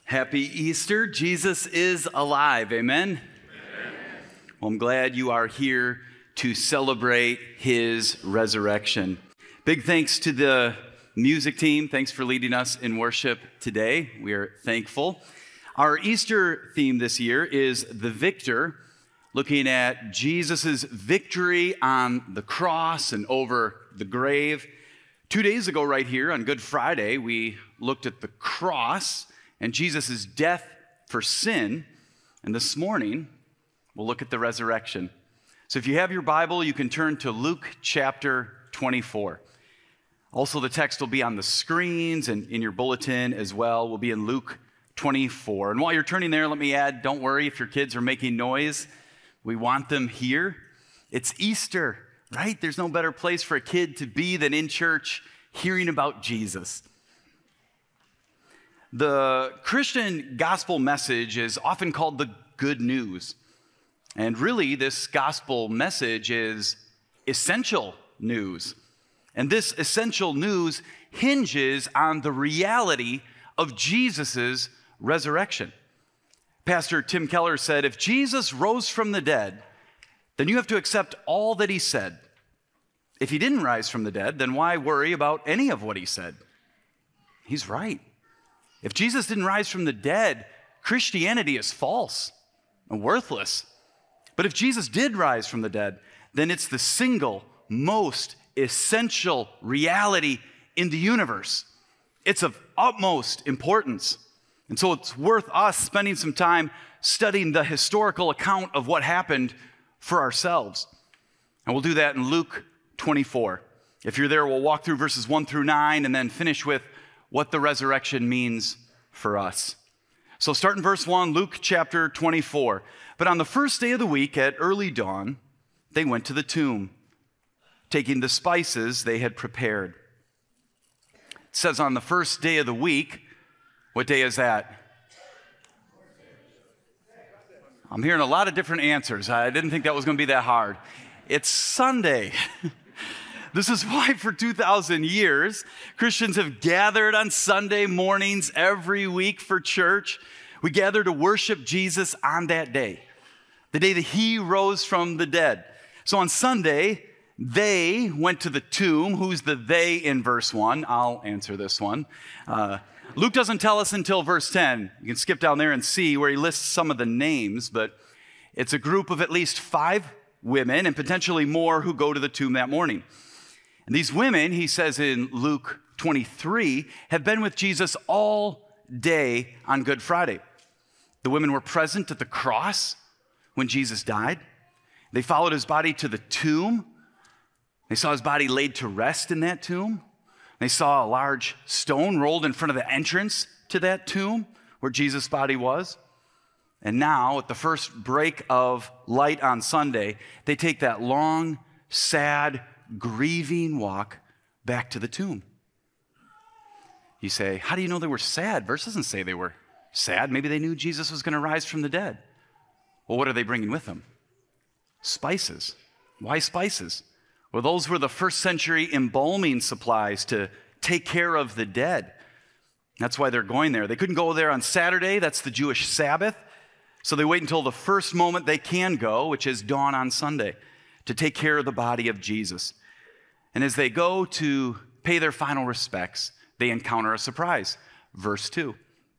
Happy Easter. Jesus is alive. Amen? Amen. Well, I'm glad you are here to celebrate his resurrection. Big thanks to the music team. Thanks for leading us in worship today. We are thankful. Our Easter theme this year is The Victor, looking at Jesus' victory on the cross and over the grave. 2 days ago, right here on Good Friday, we looked at the cross and Jesus' death for sin. And this morning, we'll look at the resurrection. So if you have your Bible, you can turn to Luke chapter 24. Also, the text will be on the screens and in your bulletin as well. We'll be in Luke 24. And while you're turning there, let me add, don't worry if your kids are making noise. We want them here. It's Easter, right? There's no better place for a kid to be than in church hearing about Jesus. The Christian gospel message is often called the good news. And really, this gospel message is essential news. And this essential news hinges on the reality of Jesus' resurrection. Pastor Tim Keller said, if Jesus rose from the dead, then you have to accept all that he said. If he didn't rise from the dead, then why worry about any of what he said? He's right. If Jesus didn't rise from the dead, Christianity is false and worthless. But if Jesus did rise from the dead, then it's the single most essential reality in the universe. It's of utmost importance. And so it's worth us spending some time studying the historical account of what happened for ourselves. And we'll do that in Luke 24. If you're there, we'll walk through verses 1 through 9 and then finish with what the resurrection means for us. So start in verse 1, Luke chapter 24. But on the first day of the week at early dawn, they went to the tomb, taking the spices they had prepared. It says on the first day of the week. What day is that? I'm hearing a lot of different answers. I didn't think that was going to be that hard. It's Sunday. This is why for 2,000 years, Christians have gathered on Sunday mornings every week for church. We gather to worship Jesus on that day, the day that he rose from the dead. So on Sunday, they went to the tomb. Who's the they in verse 1? I'll answer this one. Luke doesn't tell us until verse 10. You can skip down there and see where he lists some of the names, but it's a group of at least 5 women and potentially more who go to the tomb that morning. And these women, he says in Luke 23, have been with Jesus all day on Good Friday. The women were present at the cross when Jesus died. They followed his body to the tomb. They saw his body laid to rest in that tomb. They saw a large stone rolled in front of the entrance to that tomb where Jesus' body was. And now, at the first break of light on Sunday, they take that long, sad, grieving walk back to the tomb. You say, how do you know they were sad? Verse doesn't say they were sad. Maybe they knew Jesus was going to rise from the dead. Well, what are they bringing with them? Spices. Why spices? Well, those were the first century embalming supplies to take care of the dead. That's why they're going there. They couldn't go there on Saturday. That's the Jewish Sabbath. So they wait until the first moment they can go, which is dawn on Sunday, to take care of the body of Jesus. And as they go to pay their final respects, they encounter a surprise. Verse 2.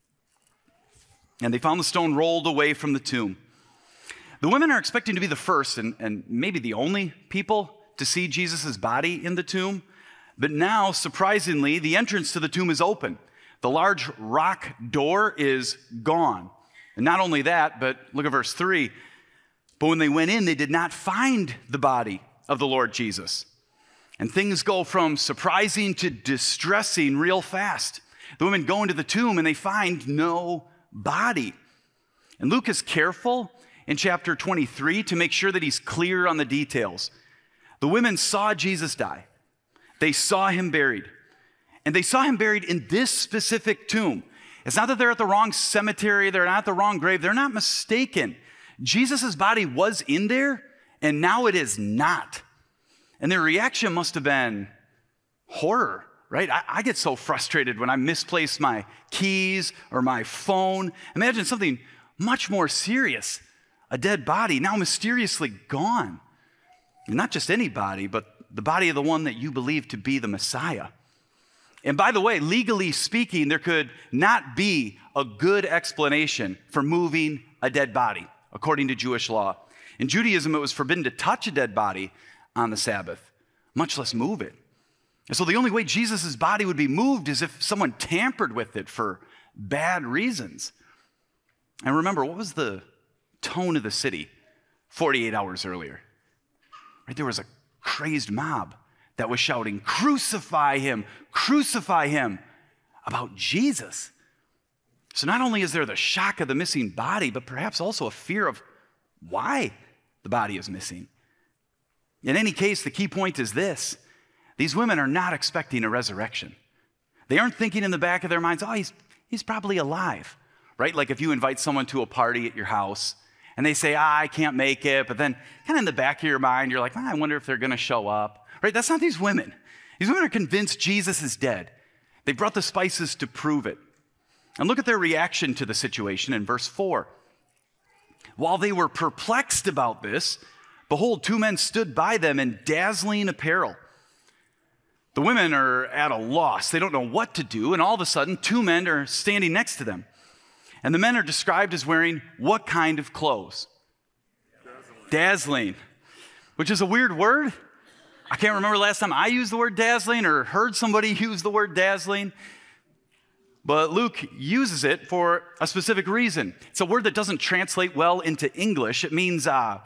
And they found the stone rolled away from the tomb. The women are expecting to be the first and maybe the only people to see Jesus' body in the tomb. But now, surprisingly, the entrance to the tomb is open. The large rock door is gone. And not only that, but look at verse 3. But when they went in, they did not find the body of the Lord Jesus. And things go from surprising to distressing real fast. The women go into the tomb and they find no body. And Luke is careful in chapter 23 to make sure that he's clear on the details. The women saw Jesus die. They saw him buried. And they saw him buried in this specific tomb. It's not that they're at the wrong cemetery, they're not at the wrong grave, they're not mistaken. Jesus' body was in there, and now it is not. And their reaction must have been horror, right? I get so frustrated when I misplace my keys or my phone. Imagine something much more serious, a dead body now mysteriously gone. And not just any body, but the body of the one that you believe to be the Messiah. And by the way, legally speaking, there could not be a good explanation for moving a dead body, according to Jewish law. In Judaism, it was forbidden to touch a dead body on the Sabbath, much less move it. And so the only way Jesus' body would be moved is if someone tampered with it for bad reasons. And remember, what was the tone of the city 48 hours earlier? Right, there was a crazed mob that was shouting, crucify him, about Jesus. So not only is there the shock of the missing body, but perhaps also a fear of why the body is missing. In any case, the key point is this. These women are not expecting a resurrection. They aren't thinking in the back of their minds, oh, he's probably alive, right? Like if you invite someone to a party at your house and they say, I can't make it, but then kind of in the back of your mind, you're like, I wonder if they're going to show up, right? That's not these women. These women are convinced Jesus is dead. They brought the spices to prove it. And look at their reaction to the situation in verse 4. While they were perplexed about this, behold, two men stood by them in dazzling apparel. The women are at a loss. They don't know what to do. And all of a sudden, two men are standing next to them. And the men are described as wearing what kind of clothes? Dazzling. Which is a weird word. I can't remember last time I used the word dazzling or heard somebody use the word dazzling. But Luke uses it for a specific reason. It's a word that doesn't translate well into English. It means, have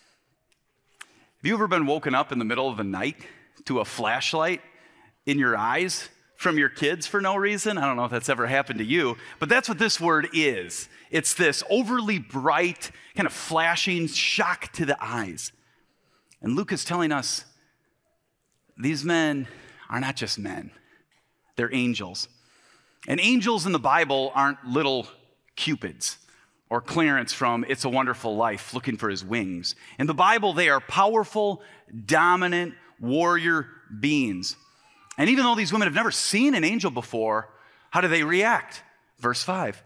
you ever been woken up in the middle of the night to a flashlight in your eyes from your kids for no reason? I don't know if that's ever happened to you, but that's what this word is. It's this overly bright, kind of flashing shock to the eyes. And Luke is telling us these men are not just men. They're angels. And angels in the Bible aren't little cupids or Clarence from It's a Wonderful Life looking for his wings. In the Bible, they are powerful, dominant, warrior beings. And even though these women have never seen an angel before, how do they react? Verse 5.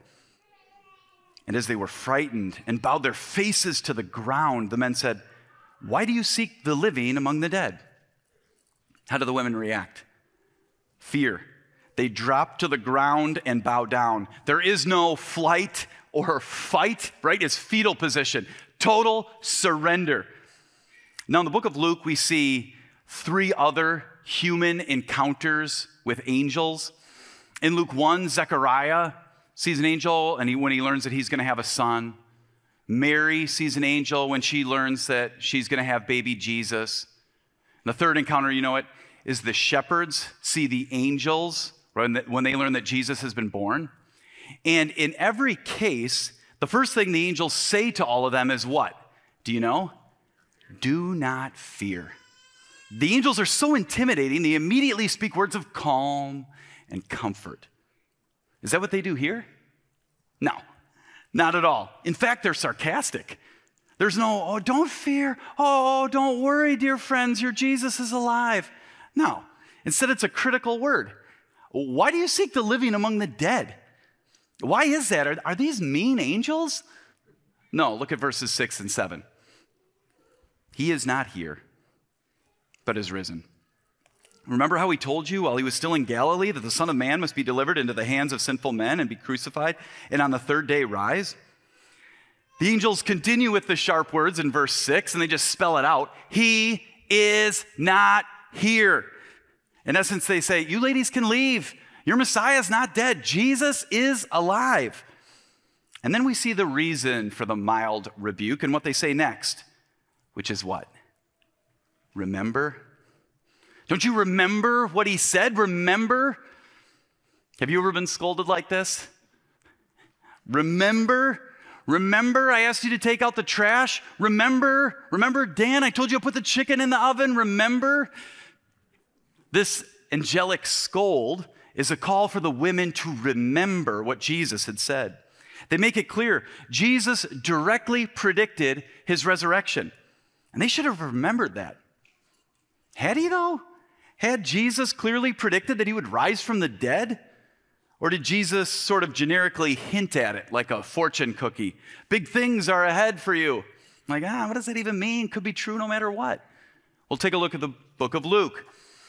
And as they were frightened and bowed their faces to the ground, the men said, why do you seek the living among the dead? How do the women react? Fear. They drop to the ground and bow down. There is no flight or fight, right? It's fetal position. Total surrender. Now, in the book of Luke, we see 3 other human encounters with angels. In Luke 1, Zechariah sees an angel when he learns that he's going to have a son. Mary sees an angel when she learns that she's going to have baby Jesus. And the third encounter, you know it, is the shepherds see the angels when they learn that Jesus has been born. And in every case, the first thing the angels say to all of them is what? Do you know? Do not fear. The angels are so intimidating, they immediately speak words of calm and comfort. Is that what they do here? No, not at all. In fact, they're sarcastic. There's no, oh, don't fear. Oh, don't worry, dear friends, your Jesus is alive. No, instead it's a critical word. Why do you seek the living among the dead? Why is that? Are these mean angels? No, look at verses 6 and 7. He is not here, but is risen. Remember how he told you while he was still in Galilee that the Son of Man must be delivered into the hands of sinful men and be crucified, and on the third day rise? The angels continue with the sharp words in verse 6, and they just spell it out. He is not here. In essence, they say, you ladies can leave. Your Messiah is not dead. Jesus is alive. And then we see the reason for the mild rebuke and what they say next, which is what? Remember? Don't you remember what he said? Remember? Have you ever been scolded like this? Remember? Remember I asked you to take out the trash? Remember? Remember, Dan, I told you to put the chicken in the oven? Remember? This angelic scold is a call for the women to remember what Jesus had said. They make it clear Jesus directly predicted his resurrection. And they should have remembered that. Had he, though? Had Jesus clearly predicted that he would rise from the dead? Or did Jesus sort of generically hint at it like a fortune cookie? Big things are ahead for you. Like, what does that even mean? Could be true no matter what. We'll take a look at the book of Luke.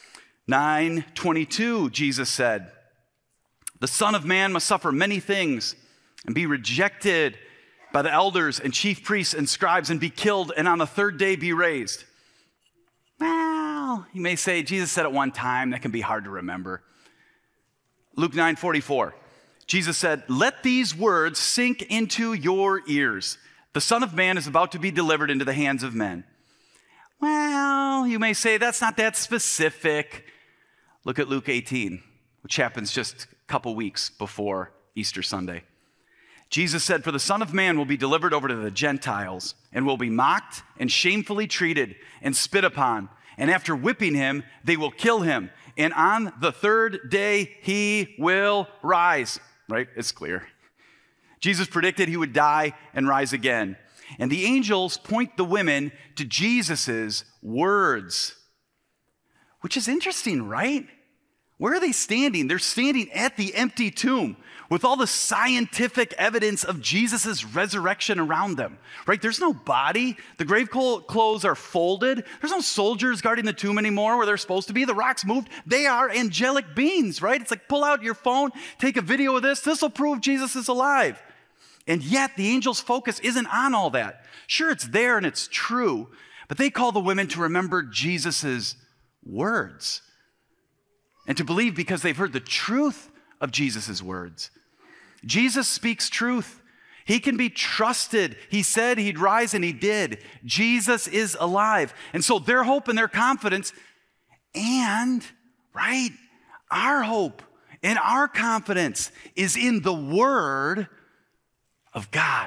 9:22, Jesus said, "The Son of Man must suffer many things and be rejected by the elders and chief priests and scribes and be killed and on the third day be raised." Well, you may say, Jesus said it one time. That can be hard to remember. Luke 9:44, Jesus said, "Let these words sink into your ears. The Son of Man is about to be delivered into the hands of men." Well, you may say, that's not that specific. Look at Luke 18, which happens just a couple weeks before Easter Sunday. Jesus said, "For the Son of Man will be delivered over to the Gentiles and will be mocked and shamefully treated and spit upon. And after whipping him, they will kill him. And on the third day, he will rise." Right? It's clear. Jesus predicted he would die and rise again. And the angels point the women to Jesus's words, which is interesting, right? Where are they standing? They're standing at the empty tomb with all the scientific evidence of Jesus' resurrection around them, right? There's no body. The grave clothes are folded. There's no soldiers guarding the tomb anymore where they're supposed to be. The rocks moved. They are angelic beings, right? It's like, pull out your phone, take a video of this. This will prove Jesus is alive. And yet the angels' focus isn't on all that. Sure, it's there and it's true, but they call the women to remember Jesus' words and to believe because they've heard the truth of Jesus' words. Jesus speaks truth. He can be trusted. He said he'd rise and he did. Jesus is alive. And so their hope and their confidence and, right, our hope and our confidence is in the word of God.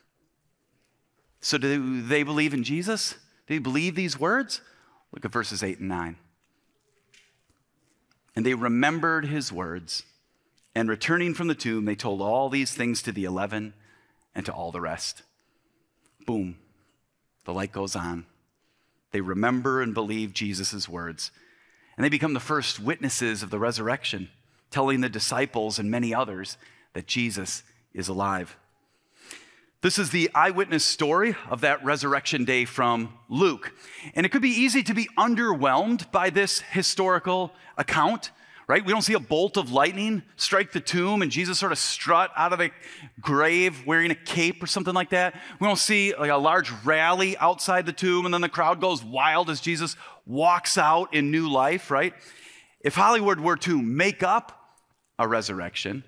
So do they believe in Jesus? Do they believe these words? Look at verses 8 and 9. "And they remembered his words, and returning from the tomb, they told all these things to the 11 and to all the rest." Boom. The light goes on. They remember and believe Jesus' words. And they become the first witnesses of the resurrection, telling the disciples and many others that Jesus is alive. This is the eyewitness story of that resurrection day from Luke. And it could be easy to be underwhelmed by this historical account, right? We don't see a bolt of lightning strike the tomb and Jesus sort of strut out of the grave wearing a cape or something like that. We don't see like a large rally outside the tomb and then the crowd goes wild as Jesus walks out in new life, right? If Hollywood were to make up a resurrection,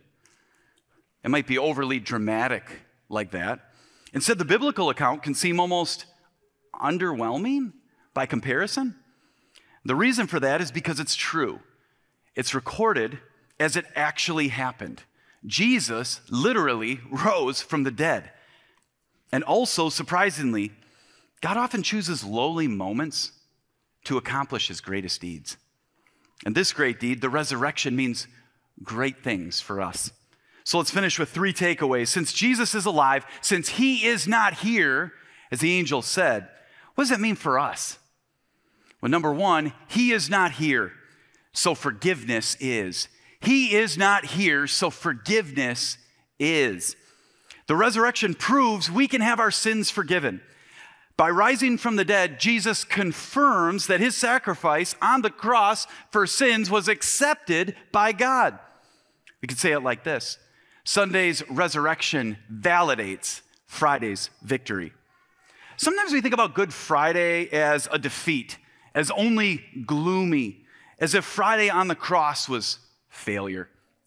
it might be overly dramatic like that. Instead, the biblical account can seem almost underwhelming by comparison. The reason for that is because it's true. It's recorded as it actually happened. Jesus literally rose from the dead. And also, surprisingly, God often chooses lowly moments to accomplish his greatest deeds. And this great deed, the resurrection, means great things for us. So let's finish with 3 takeaways. Since Jesus is alive, since he is not here, as the angel said, what does that mean for us? Well, number 1, he is not here, so forgiveness is. He is not here, so forgiveness is. The resurrection proves we can have our sins forgiven. By rising from the dead, Jesus confirms that his sacrifice on the cross for sins was accepted by God. We could say it like this: Sunday's resurrection validates Friday's victory. Sometimes we think about Good Friday as a defeat, as only gloomy, as if Friday on the cross was failure.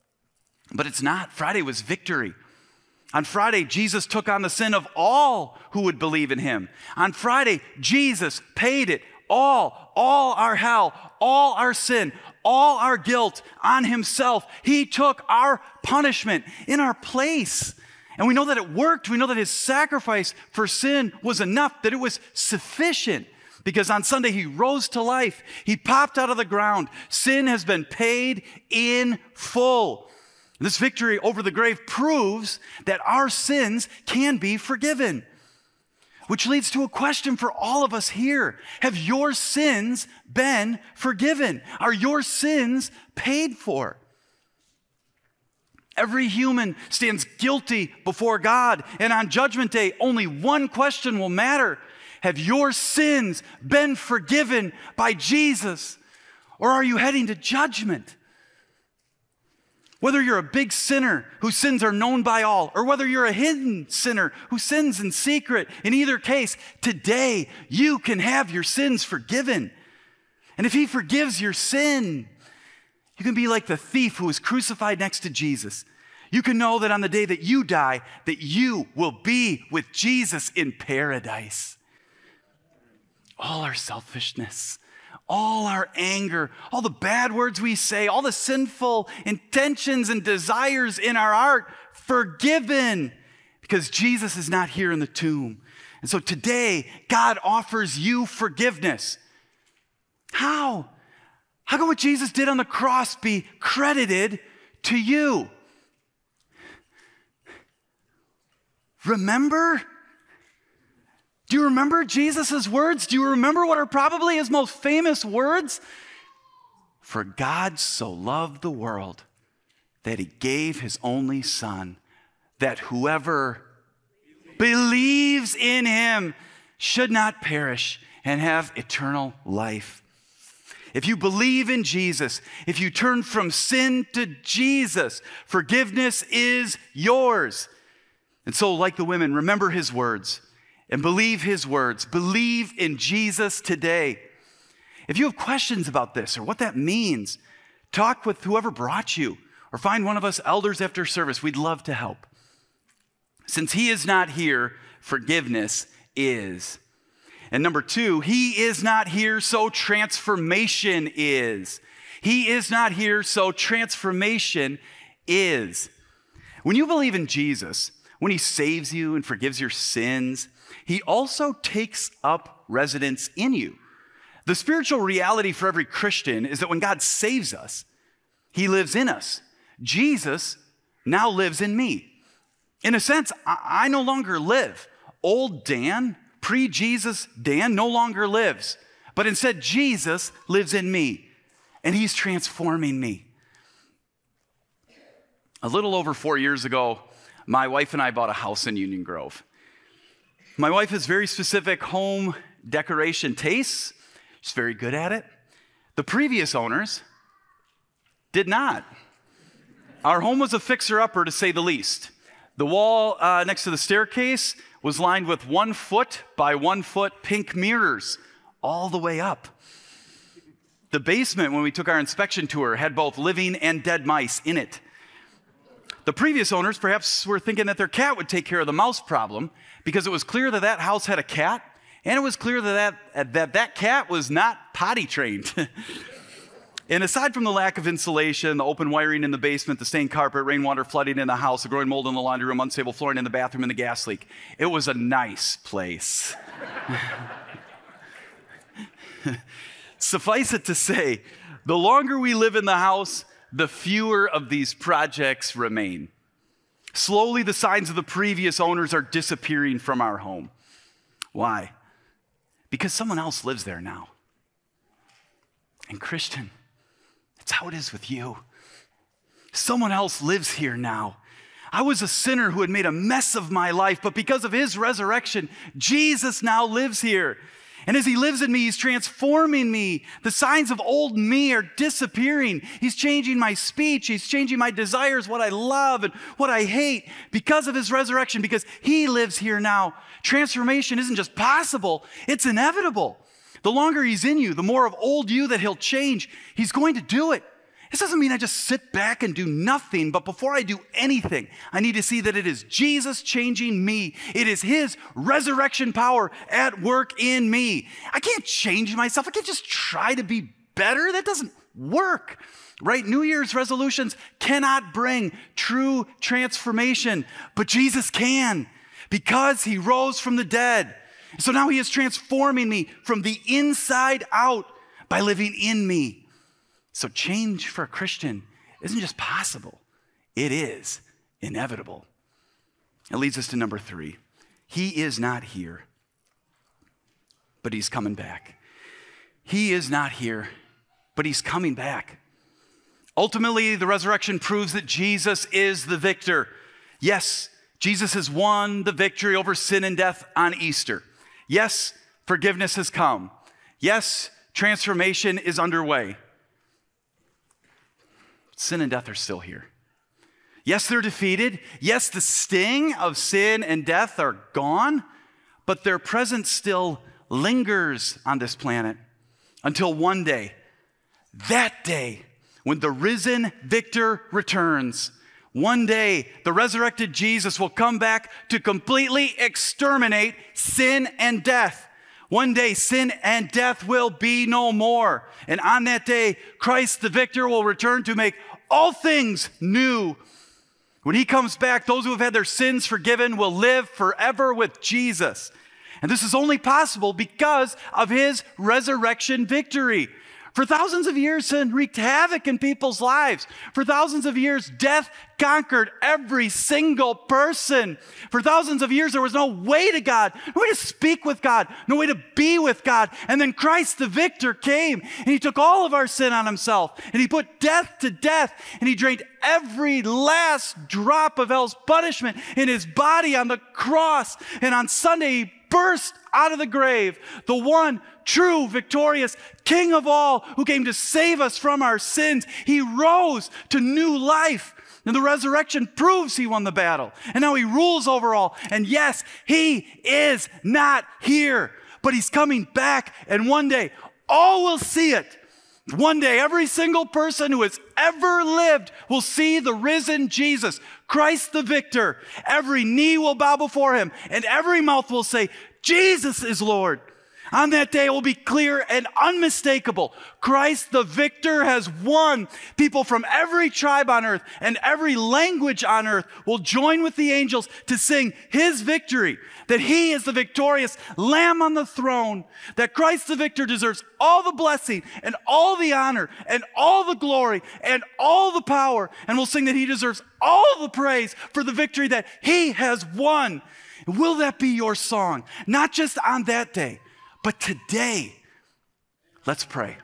But it's not. Friday was victory. On Friday, Jesus took on the sin of all who would believe in him. On Friday, Jesus paid it all our hell, all our sin, all our guilt on himself. He took our punishment in our place. And we know that it worked. We know that his sacrifice for sin was enough, that it was sufficient. Because on Sunday, he rose to life. He popped out of the ground. Sin has been paid in full. This victory over the grave proves that our sins can be forgiven. Which leads to a question for all of us here. Have your sins been forgiven? Are your sins paid for? Every human stands guilty before God, and on Judgment Day, only one question will matter. Have your sins been forgiven by Jesus, or are you heading to judgment? Whether you're a big sinner whose sins are known by all, or whether you're a hidden sinner who sins in secret, in either case, today you can have your sins forgiven. And if he forgives your sin, you can be like the thief who was crucified next to Jesus. You can know that on the day that you die, that you will be with Jesus in paradise. All our selfishness, all our anger, all the bad words we say, all the sinful intentions and desires in our heart, forgiven because Jesus is not here in the tomb. And so today, God offers you forgiveness. How? How can what Jesus did on the cross be credited to you? Remember? Do you remember Jesus' words? Do you remember what are probably his most famous words? For God so loved the world that he gave his only Son, that whoever believes in him should not perish and have eternal life. If you believe in Jesus, if you turn from sin to Jesus, forgiveness is yours. And so, like the women, remember his words and believe his words. Believe in Jesus today. If you have questions about this or what that means, talk with whoever brought you or find one of us elders after service. We'd love to help. Since he is not here, forgiveness is. And number two, he is not here, so transformation is. He is not here, so transformation is. When you believe in Jesus, when he saves you and forgives your sins, he also takes up residence in you. The spiritual reality for every Christian is that when God saves us, he lives in us. Jesus now lives in me. In a sense, I no longer live. Old Dan, pre-Jesus Dan, no longer lives. But instead, Jesus lives in me, and he's transforming me. A little over 4 years ago, my wife and I bought a house in Union Grove. My wife has very specific home decoration tastes. She's very good at it. The previous owners did not. Our home was a fixer-upper, to say the least. The wall next to the staircase was lined with 1 foot by 1 foot pink mirrors all the way up. The basement, when we took our inspection tour, had both living and dead mice in it. The previous owners perhaps were thinking that their cat would take care of the mouse problem because it was clear that that house had a cat, and it was clear that cat was not potty trained. And aside from the lack of insulation, the open wiring in the basement, the stained carpet, rainwater flooding in the house, the growing mold in the laundry room, unstable flooring in the bathroom, and the gas leak, it was a nice place. Suffice it to say, the longer we live in the house, the fewer of these projects remain. Slowly, the signs of the previous owners are disappearing from our home. Why? Because someone else lives there now. And Christian, that's how it is with you. Someone else lives here now. I was a sinner who had made a mess of my life, but because of his resurrection, Jesus now lives here. And as he lives in me, he's transforming me. The signs of old me are disappearing. He's changing my speech. He's changing my desires, what I love and what I hate because of his resurrection, because he lives here now. Transformation isn't just possible, it's inevitable. The longer he's in you, the more of old you that he'll change. He's going to do it. This doesn't mean I just sit back and do nothing, but before I do anything, I need to see that it is Jesus changing me. It is his resurrection power at work in me. I can't change myself. I can't just try to be better. That doesn't work, right? New Year's resolutions cannot bring true transformation, but Jesus can because he rose from the dead. So now he is transforming me from the inside out by living in me. So change for a Christian isn't just possible, it is inevitable. It leads us to number 3. He is not here, but he's coming back. He is not here, but he's coming back. Ultimately, the resurrection proves that Jesus is the victor. Yes, Jesus has won the victory over sin and death on Easter. Yes, forgiveness has come. Yes, transformation is underway. Sin and death are still here. Yes, they're defeated. Yes, the sting of sin and death are gone, but their presence still lingers on this planet until one day, that day, when the risen victor returns. One day, the resurrected Jesus will come back to completely exterminate sin and death. One day, sin and death will be no more. And on that day, Christ the victor will return to make all things new. When he comes back, those who have had their sins forgiven will live forever with Jesus. And this is only possible because of his resurrection victory. For thousands of years, sin wreaked havoc in people's lives. For thousands of years, death conquered every single person. For thousands of years, there was no way to God, no way to speak with God, no way to be with God. And then Christ the victor came, and he took all of our sin on himself, and he put death to death, and he drained every last drop of hell's punishment in his body on the cross. And on Sunday, he burst out of the grave, the one true, victorious King of all who came to save us from our sins. He rose to new life. And the resurrection proves he won the battle. And now he rules over all. And yes, he is not here, but he's coming back. And one day, all will see it. One day, every single person who has ever lived will see the risen Jesus, Christ the victor. Every knee will bow before him, and every mouth will say, Jesus is Lord. On that day, it will be clear and unmistakable. Christ the victor has won. People from every tribe on earth and every language on earth will join with the angels to sing his victory, that he is the victorious Lamb on the throne, that Christ the victor deserves all the blessing and all the honor and all the glory and all the power, and we'll sing that he deserves all the praise for the victory that he has won. Will that be your song? Not just on that day, but today. Let's pray.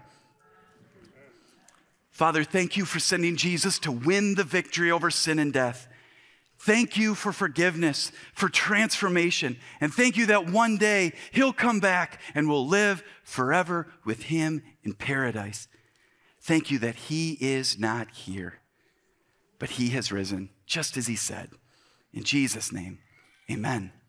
Father, thank you for sending Jesus to win the victory over sin and death. Thank you for forgiveness, for transformation, and thank you that one day he'll come back and we'll live forever with him in paradise. Thank you that he is not here, but he has risen, just as he said. In Jesus' name, amen.